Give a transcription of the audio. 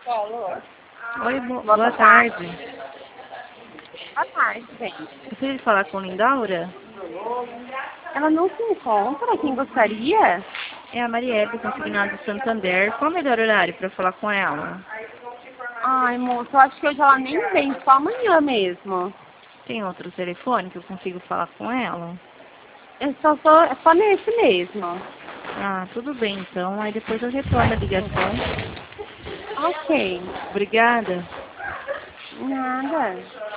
Alô? Oi, boa tarde. Boa tarde, bem. Gostaria de falar com Lindaura? Ela não se encontra? Quem gostaria? É a Marielle, consignado do Santander. Qual o melhor horário para falar com ela? Ai, moço, eu acho que hoje ela nem vem, só amanhã mesmo. Tem outro telefone que eu consigo falar com ela? É só nesse mesmo. Ah, tudo bem então. Aí depois eu retorno a ligação. Ok. Obrigada. Nada.